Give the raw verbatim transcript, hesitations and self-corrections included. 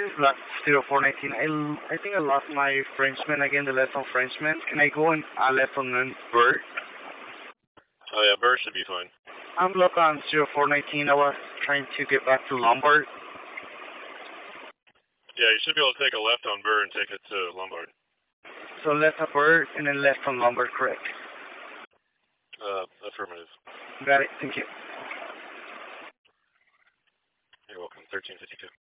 is like zero four nineteen. I, I think I lost my Frenchman again, the left on Frenchman. Can I go and uh, left on Bird? Oh yeah, Bird should be fine. I'm look on zero four nineteen. I was trying to get back to Lombard. Yeah, you should be able to take a left on Bird and take it to Lombard. So left on Bird and then left on Lombard, correct? Uh, affirmative. Got it. Thank you. You're welcome. thirteen fifty-two.